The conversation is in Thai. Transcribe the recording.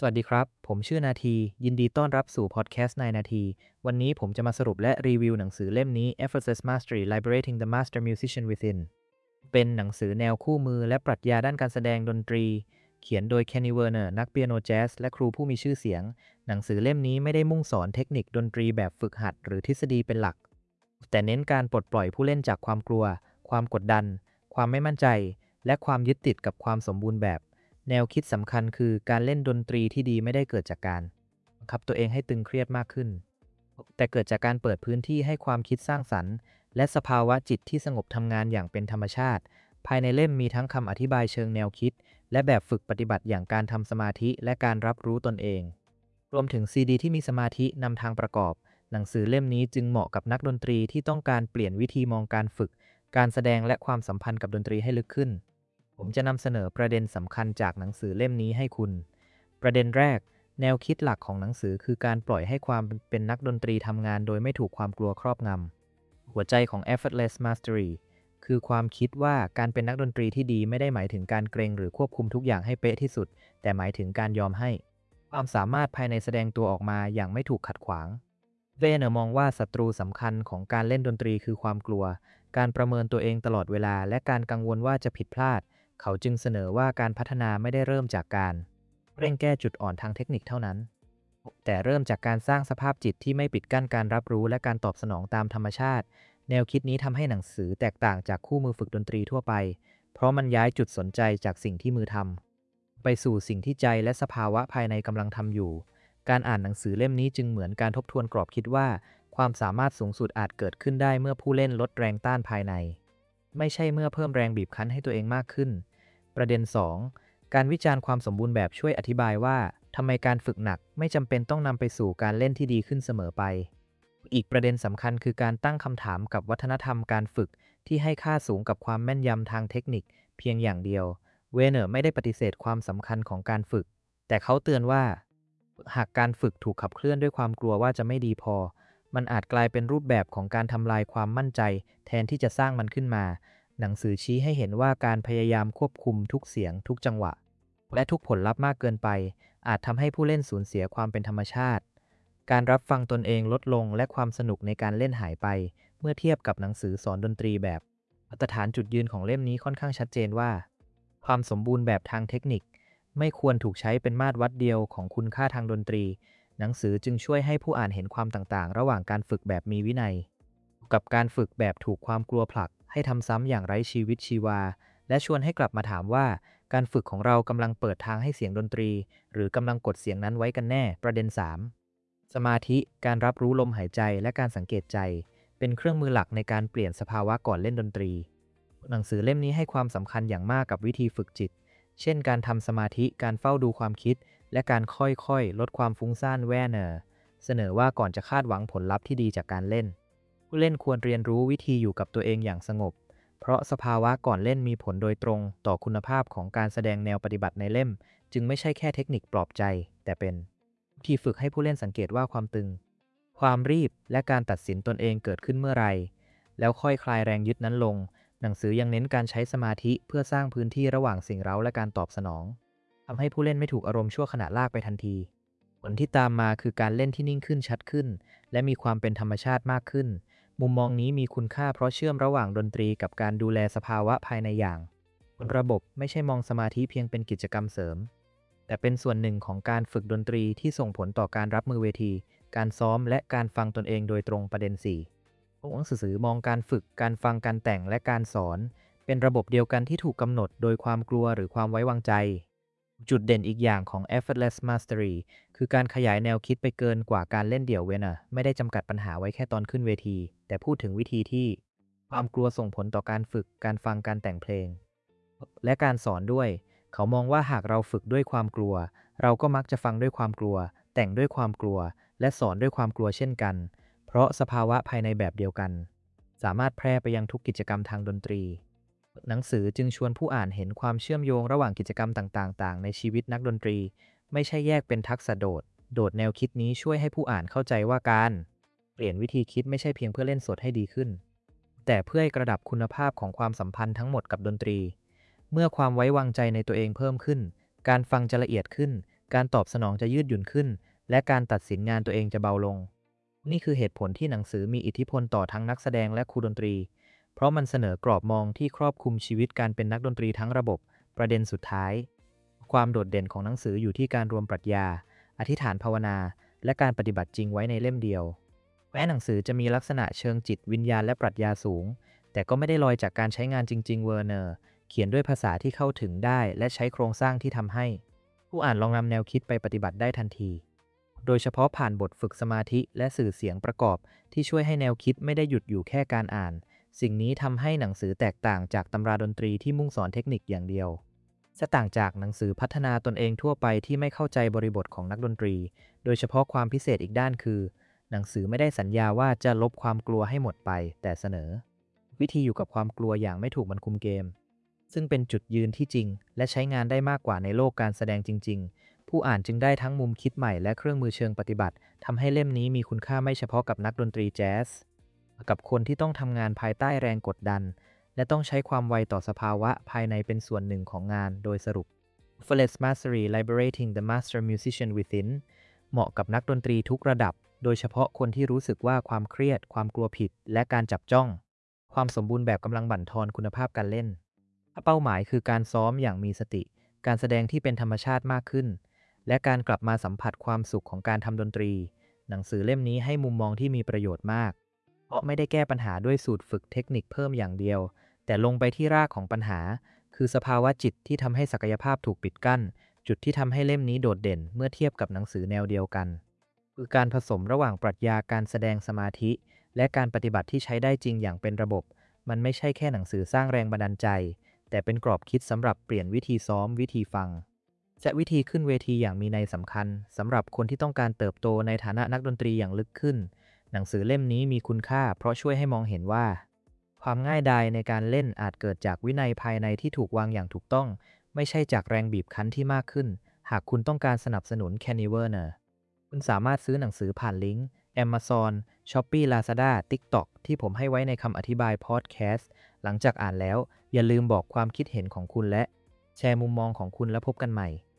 สวัสดีครับ ผมชื่อนาที ยินดีต้อนรับสู่พอดแคสต์นายนาที วันนี้ผมจะมาสรุปและรีวิวหนังสือเล่มนี้ Effortless Mastery Liberating the Master Musician Within เป็นหนังสือแนวคู่มือและปรัชญาด้านการแสดงดนตรี เขียนโดย Kenny Werner นักเปียโนแจ๊สและครูผู้มีชื่อเสียง หนังสือเล่มนี้ไม่ได้มุ่งสอนเทคนิคดนตรีแบบฝึกหัดหรือทฤษฎีเป็นหลัก แต่เน้นการปลดปล่อยผู้เล่นจากความกลัว ความกดดัน ความไม่มั่นใจ และความยึดติดกับความสมบูรณ์แบบ แนวคิดสำคัญคือการเล่นดนตรีที่ดีไม่ได้เกิดจากการบังคับตัวเองให้ตึงเครียดมากขึ้น แต่เกิดจากการเปิดพื้นที่ให้ความคิดสร้างสรรค์และสภาวะจิตที่สงบทำงานอย่างเป็นธรรมชาติ ภายในเล่มมีทั้งคำอธิบายเชิงแนวคิด และแบบฝึกปฏิบัติอย่างการทำสมาธิและการรับรู้ตนเอง รวมถึงซีดีที่มีสมาธินำทางประกอบ หนังสือเล่มนี้จึงเหมาะกับนักดนตรีที่ต้องการเปลี่ยนวิธีมองการฝึก การแสดงและความสัมพันธ์กับดนตรีให้ลึกขึ้น ผมจะนำเสนอประเด็นสำคัญจากหนังสือเล่มนี้ให้คุณ ประเด็นแรก แนวคิดหลักของหนังสือคือการปล่อยให้ความเป็นนักดนตรีทำงานโดยไม่ถูกความกลัวครอบงำ หัวใจของ Effortless Mastery คือความคิดว่าการเป็นนักดนตรีที่ดีไม่ได้หมายถึงการเกรงหรือควบคุมทุกอย่างให้เป๊ะที่สุด แต่หมายถึงการยอมให้ความสามารถภายในแสดงตัวออกมาอย่างไม่ถูกขัดขวาง เวเนอร์มองว่าศัตรูสำคัญของการเล่นดนตรีคือความกลัว การประเมินตัวเองตลอดเวลาและการกังวลว่าจะผิดพลาด เขาจึงเสนอว่าการพัฒนาไม่ได้เริ่มจากการเร่งแก้จุดอ่อนทางเทคนิคเท่านั้น แต่เริ่มจากการสร้างสภาพจิตที่ไม่ปิดกั้นการรับรู้และการตอบสนองตามธรรมชาติ แนวคิดนี้ทำให้หนังสือแตกต่างจากคู่มือฝึกดนตรีทั่วไป เพราะมันย้ายจุดสนใจจากสิ่งที่มือทำไปสู่สิ่งที่ใจและสภาวะภายในกำลังทำอยู่ การอ่านหนังสือเล่มนี้จึงเหมือนการทบทวนกรอบคิดว่าความสามารถสูงสุดอาจเกิดขึ้นได้เมื่อผู้เล่นลดแรงต้านภายใน ไม่ใช่เมื่อเพิ่มแรงบีบคั้นให้ตัวเองมากขึ้น ประเด็น 2 การวิจารณ์ความสมบูรณ์แบบช่วยอธิบายว่าทำไมการฝึกหนักไม่จำเป็นต้องนำไปสู่การเล่นที่ดีขึ้นเสมอไป อีกประเด็นสำคัญคือการตั้งคำถามกับวัฒนธรรมการฝึกที่ให้ค่าสูงกับความแม่นยำทางเทคนิคเพียงอย่างเดียว เวเนอร์ไม่ได้ปฏิเสธความสำคัญของการฝึก แต่เขาเตือนว่าหากการฝึกถูกขับเคลื่อนด้วยความกลัวว่าจะไม่ดีพอ มันอาจกลายเป็นรูปแบบของการทำลายความมั่นใจแทนที่จะสร้างมันขึ้นมา หนังสือชี้ให้เห็นว่าการพยายามควบคุมทุกเสียงทุกจังหวะและทุกผลลัพธ์มากเกินไปอาจทำให้ผู้เล่นสูญเสียความเป็นธรรมชาติการรับฟังตนเองลดลงและความสนุกในการเล่นหายไปเมื่อเทียบกับหนังสือสอนดนตรีแบบมาตรฐานจุดยืนของเล่มนี้ค่อนข้างชัดเจนว่าความสมบูรณ์แบบทางเทคนิคไม่ควรถูกใช้เป็นมาตรวัดเดียวของคุณค่าทางดนตรีหนังสือจึงช่วยให้ผู้อ่านเห็นความต่างๆระหว่างการฝึกแบบมีวินัยกับการฝึกแบบถูกความกลัวผลักให้ทำซ้ำอย่างไร้ชีวิตชีวาและชวนให้กลับมาถามว่าการฝึกของเรากำลังเปิดทางให้เสียงดนตรีหรือกำลังกดเสียงนั้นไว้กันแน่ประเด็น 3 สมาธิการรับรู้ลมหายใจและการสังเกตใจเป็นเครื่องมือหลักในการเปลี่ยนสภาวะก่อนเล่นดนตรีหนังสือเล่มนี้ให้ความสำคัญอย่างมากกับวิธีฝึกจิตเช่นการทำสมาธิการเฝ้าดูความคิดและการค่อยๆลดความฟุ้งซ่านแวเนอร์เสนอว่าก่อนจะคาดหวังผลลัพธ์ที่ดีจากการเล่นผู้เล่นควรเรียนรู้วิธีอยู่กับตัวเองอย่างสงบเพราะสภาวะก่อนเล่นมีผลโดยตรงต่อคุณภาพของการแสดงแนวปฏิบัติในเล่มจึงไม่ใช่แค่เทคนิคปลอบใจแต่เป็นที่ฝึกให้ผู้เล่นสังเกตว่าความตึงความรีบและการตัดสินตนเองเกิดขึ้นเมื่อไรแล้วค่อยคลายแรงยึดนั้นลงหนังสือยังเน้นการใช้สมาธิเพื่อสร้างพื้นที่ระหว่างสิ่งเร้าและการตอบสนองทำให้ผู้เล่นไม่ถูกอารมณ์ชั่วขณะลากไปทันทีผลที่ตามมาคือการเล่นที่นิ่งขึ้นชัดขึ้นและมีความเป็นธรรมชาติมากขึ้นมุมมองนี้มีคุณค่าเพราะเชื่อมระหว่างดนตรีกับการดูแลสภาวะภายในอย่างระบบไม่ใช่มองสมาธิเพียงเป็นกิจกรรมเสริมแต่เป็นส่วนหนึ่งของการฝึกดนตรีที่ส่งผลต่อการรับมือเวทีการซ้อมและการฟังตนเองโดยตรงประเด็น 4หนังสือมองการฝึกการฟังการแต่งและการสอนเป็นระบบเดียวกันที่ถูกกำหนดโดยความกลัวหรือความไว้วางใจจุดเด่นอีกอย่างของ Effortless Mastery คือการขยายแนวคิดไปเกินกว่าการเล่นเดี่ยวเว้นไม่ได้จำกัดปัญหาไว้แค่ตอนขึ้นเวทีแต่พูดถึงวิธีที่ความกลัวส่งผลต่อการฝึกการฟังการแต่งเพลงและการสอนด้วยเขามองว่าหากเราฝึกด้วยความกลัวเราก็มักจะฟังด้วยความกลัวแต่งด้วยความกลัวและสอนด้วยความกลัวเช่นกันเพราะสภาวะภายในแบบเดียวกันสามารถแพร่ไปยังทุกกิจกรรมทางดนตรีหนังสือจึงชวนผู้อ่านเห็นความเชื่อมโยงระหว่างกิจกรรมต่างๆในชีวิตนักดนตรีไม่ใช่แยกเป็นทักษะโดดแนวคิดนี้ช่วยให้ผู้อ่านเข้าใจว่าการเปลี่ยนวิธีคิดไม่ใช่เพียงเพื่อเล่นสดให้ดีขึ้นแต่เพื่อให้ระดับคุณภาพของความสัมพันธ์ทั้งหมดกับดนตรีเมื่อความไว้วางใจในตัวเองเพิ่มขึ้นการฟังจะละเอียดขึ้นการตอบสนองจะยืดหยุ่นขึ้นและการตัดสินงานตัวเองจะเบาลงนี่คือเหตุผลที่หนังสือมีอิทธิพลต่อทั้งนักแสดงและครูดนตรีเพราะมันเสนอกรอบมองที่ครอบคลุมชีวิตการเป็นนักดนตรีทั้งระบบประเด็นสุดท้ายความโดดเด่นของหนังสืออยู่ที่การรวมปรัชญาอธิษฐานภาวนาและการปฏิบัติจริงไว้ในเล่มเดียวแม้หนังสือจะมีลักษณะเชิงจิตวิญญาณและปรัชญาสูงแต่ก็ไม่ได้ลอยจากการใช้งานจริงๆเวอร์เนอร์เขียนด้วยภาษาที่เข้าถึงได้และใช้โครงสร้างที่ทำให้ผู้อ่านลองนำแนวคิดไปปฏิบัติได้ทันทีโดยเฉพาะผ่านบทฝึกสมาธิและสื่อเสียงประกอบที่ช่วยให้แนวคิดไม่ได้หยุดอยู่แค่การอ่านสิ่งนี้ทำให้หนังสือแตกต่างจากตำราดนตรีที่มุ่งสอนเทคนิคอย่างเดียวจะต่างจากหนังสือพัฒนาตนเองทั่วไปที่ไม่เข้าใจบริบทของนักดนตรีโดยเฉพาะความพิเศษอีกด้านคือหนังสือไม่ได้สัญญาว่าจะลบความกลัวให้หมดไปแต่เสนอวิธีอยู่กับความกลัวอย่างไม่ถูกบันคุมเกมซึ่งเป็นจุดยืนที่จริงและใช้งานได้มากกว่าในโลกการแสดงจริงๆผู้อ่านจึงได้ทั้งมุมคิดใหม่และเครื่องมือเชิงปฏิบัติทำให้เล่มนี้มีคุณค่าไม่เฉพาะกับนักดนตรีแจ๊สกับคนที่ต้องทำงานภายใต้แรงกดดันและต้องใช้ความไวต่อสภาวะภายในเป็นส่วนหนึ่งของงานโดยสรุป Effortless Mastery Liberating the Master Musician Within เหมาะกับนักดนตรีทุกระดับโดยเฉพาะคนที่รู้สึกว่าความเครียดความกลัวผิดและการจับจ้องความสมบูรณ์แบบกำลังบั่นทอนคุณภาพการเล่นเป้าหมายคือการซ้อมอย่างมีสติการแสดงที่เป็นธรรมชาติมากขึ้นและการกลับมาสัมผัสความสุขของการทำดนตรีหนังสือเล่มนี้ให้มุมมองที่มีประโยชน์มากเพราะไม่ได้แก้ปัญหาด้วยสูตรฝึกเทคนิคเพิ่มอย่างเดียวแต่ลงไปที่รากของปัญหาคือสภาวะจิตที่ทำให้ศักยภาพถูกปิดกั้นจุดที่ทำให้เล่มนี้โดดเด่นเมื่อเทียบกับหนังสือแนวเดียวกันคือการผสมระหว่างปรัชญาการแสดงสมาธิและการปฏิบัติที่ใช้ได้จริงอย่างเป็นระบบมันไม่ใช่แค่หนังสือสร้างแรงบันดาลใจแต่เป็นกรอบคิดสำหรับเปลี่ยนวิธีซ้อมวิธีฟังและวิธีขึ้นเวทีอย่างมีนัยสำคัญสำหรับคนที่ต้องการเติบโตในฐานะนักดนตรีอย่างลึกขึ้นหนังสือเล่มนี้มีคุณค่าเพราะช่วยให้มองเห็นว่าความง่ายดายในการเล่นอาจเกิดจากวินัยภายในที่ถูกวางอย่างถูกต้องไม่ใช่จากแรงบีบคั้นที่มากขึ้นหากคุณต้องการสนับสนุน Kenny Werner คุณสามารถซื้อหนังสือผ่านลิงก์ Amazon, Shopee, Lazada, TikTok ที่ผมให้ไว้ในคำอธิบายพอดแคสต์หลังจากอ่านแล้วอย่าลืมบอกความคิดเห็นของคุณและแชร์มุมมองของคุณแล้วพบกันใหม่